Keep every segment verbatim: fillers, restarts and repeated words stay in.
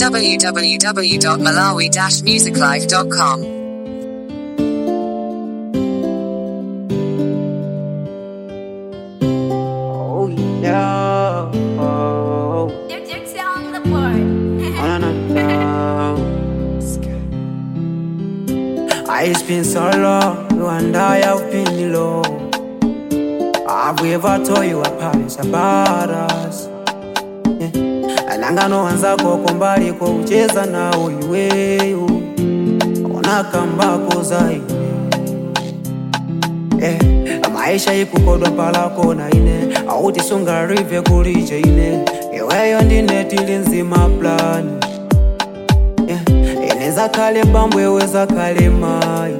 w w w dot malawi dash music life dot com. Oh yeah. Oh. On the board. Oh, no, no, no. It's been so long, you and I have been alone. Have we ever told you apart about us? Nanga wanza kwa mbali kwa ucheza nao iweyo Onakamba kozai Eh, maisha ikukodwa palako na ine Auti sunga rive kulije ine Iweyo ndine tili nzima plani Eh, ineza kale mbambwe weza kale mai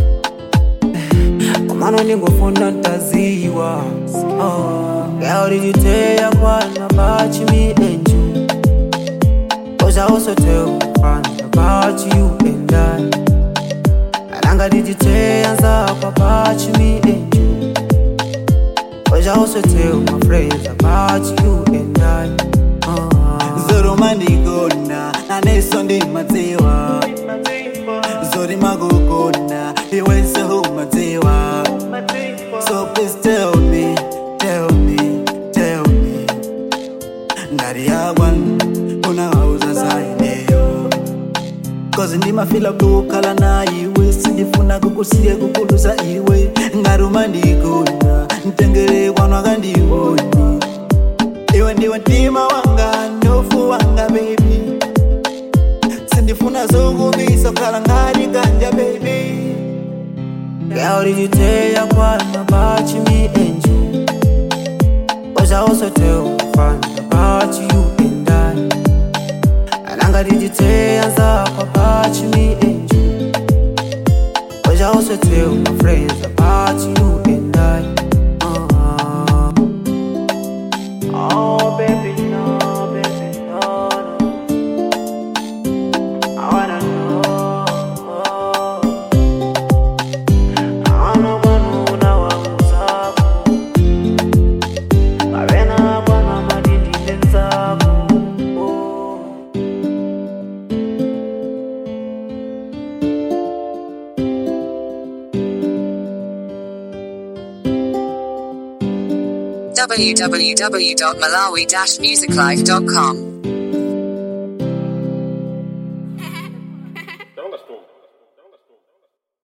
eh, Omano ningofunda ntaziwa Oh, girl did you tell ya kwa nabachi me and you Cause I also tell friends about you and I Alanga did you tell about me and you Cause I also tell my friends about you and I uh. Zoro mandigona, nane sondi matewa Zori magukona, iwe sehu matewa So please tell me, tell me, tell me Ndari ya one Una hauza zaineyo Cause ndima fila kukala na iwe Sindifuna kukusiye kukuluza iwe Ngaruma ndigona Ntengere kwanwaga ndiwoni Iwe ndiwe ntima wanga Nofu wanga baby Sindifuna zogubisa kala ngari ganja baby Girl did you tell ya kwana about me and you Cause I also tell friends about you and I Alanga did you tell about me and you Cause I also tell my friends about you and I uh. Oh baby no, baby no, no I wanna know I wanna know now what's up Marena bwana madidi lenzaku w w w dot malawi dash music life dot com